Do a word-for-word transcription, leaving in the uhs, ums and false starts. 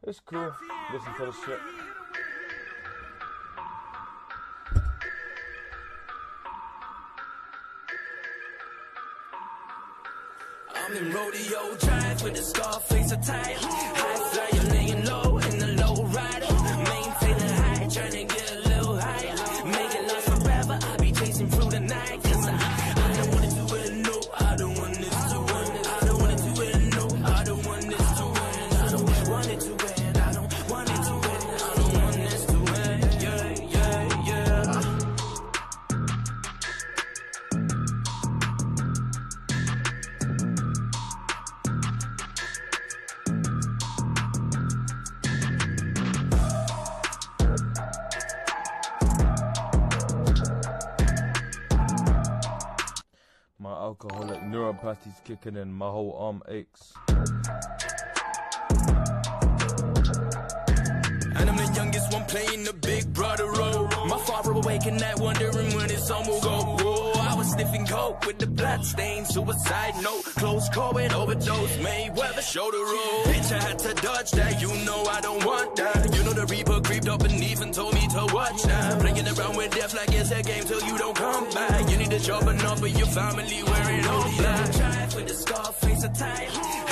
It's cool. Listen to the shit. I'm in Rodeo Drive with the Scarface attire. High flyer laying low in the low rider. Maintaining high, trying to get a little higher. Make it last forever, I'll be chasing through the night. Cause I, I don't wanna do it, no. I don't want this to win. I don't wanna do it, no. I don't want this to win. I don't want it to win. I don't want it to win. I don't want this to win. Yeah, yeah, yeah. My alcoholic neuropathy's kicking in, my whole arm aches. And I'm the youngest one playing the big brother role. My father awake at night wondering when his son will go. Whoa, I was sniffing coke with the blood stain. Suicide note, close call with overdose. Mayweather shoulder roll. Bitch, I had to dodge that. You know I don't want that. You know the Reaper creeped up beneath and told me to watch that. Playing around with death like it's a game till you don't come back. You need to sharpen up with your family where it all black. Drive with the Scarface attire.